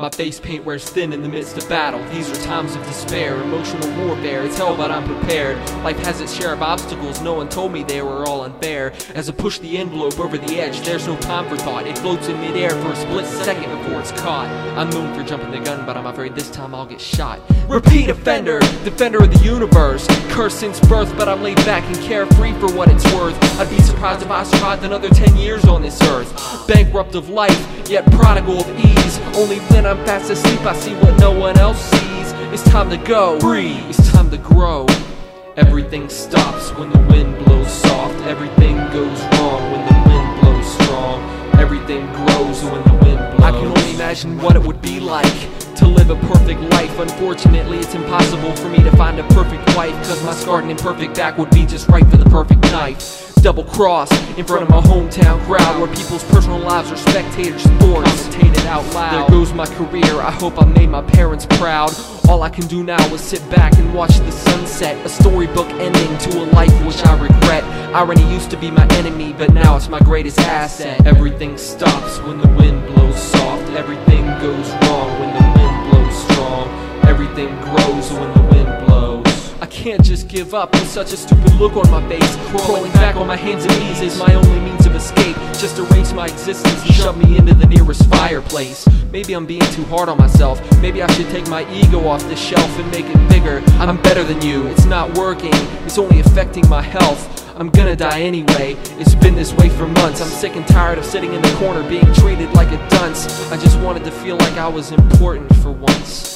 My face paint wears thin in the midst of battle. These are times of despair, emotional warfare. It's hell, but I'm prepared. Life has its share of obstacles. No one told me they were all unfair. As I push the envelope over the edge, there's no time for thought. It floats in midair for a split second before it's caught. I'm known for jumping the gun, but I'm afraid this time I'll get shot. Repeat offender, defender of the universe. Cursed since birth, but I'm laid back and carefree for what it's worth. I'd be surprised if I survived another 10 years on this earth. Bankrupt of life, yet prodigal of ease. Only when I'm fast asleep I see what no one else sees. It's time to go, breathe, it's time to grow. Everything stops when the wind blows soft. Everything goes wrong when the wind blows strong. Everything grows when the wind blows. I can only imagine what it would be like to live a perfect life. Unfortunately, it's impossible for me to find a perfect wife, cause my scarred and imperfect back would be just right for the perfect knife. Double cross in front of my hometown crowd, where people's personal lives are spectators' sports. Commentated out loud. There goes my career, I hope I made my parents proud. All I can do now is sit back and watch the sunset. A storybook ending to a life which I regret. Irony used to be my enemy, but now it's my greatest asset. Everything stops when the wind blows soft. Everything goes wrong when the wind blows strong. Everything grows when the wind blows. I can't just give up with such a stupid look on my face. Crawling back on my hands and knees is my only means of escape. Just erase my existence and shove me into the nearest fireplace. Maybe I'm being too hard on myself. Maybe I should take my ego off the shelf and make it bigger. I'm better than you, it's not working, it's only affecting my health. I'm gonna die anyway, it's been this way for months. I'm sick and tired of sitting in the corner being treated like a dunce. I just wanted to feel like I was important for once.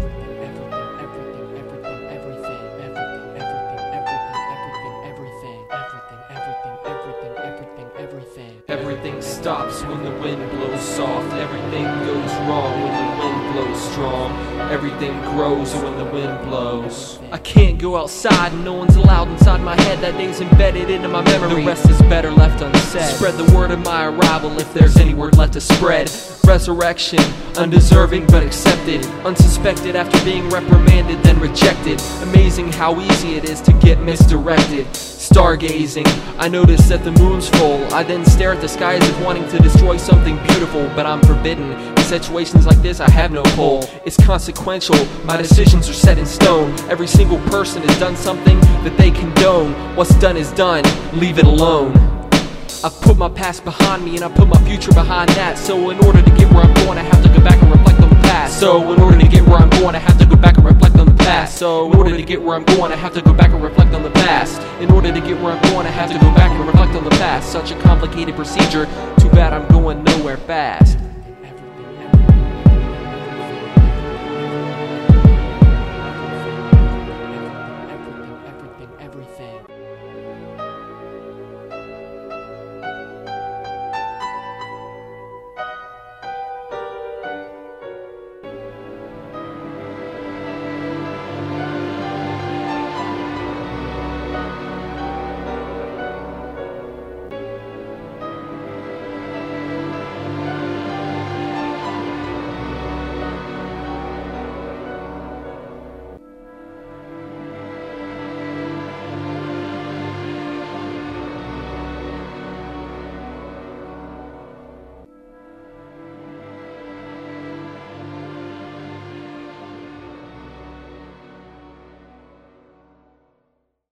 Everything stops when the wind blows soft. Everything goes wrong when the wind blows strong. Everything grows when the wind blows. I can't go outside and no one's allowed inside my head. That day's embedded into my memory. The rest is better left unsaid. Spread the word of my arrival if there's any word left to spread. Resurrection, undeserving but accepted. Unsuspected after being reprimanded then rejected. Amazing how easy it is to get misdirected. Stargazing, I notice that the moon's full. I then stare at the sky as if wanting to destroy something beautiful, but I'm forbidden. In situations like this I have no pull. It's consequential, my decisions are set in stone. Every single person has done something that they condone. What's done is done, leave it alone. I've put my past behind me and I put my future behind that. So in order to get where I'm going I have to go back and reflect on the past. So in order to get where I'm going I have to go back and reflect on the past. So in order to get where I'm going I have to go back and reflect on the past. In order to get where I'm going I have to go back and reflect on the past. Such a complicated procedure, too bad I'm going nowhere fast.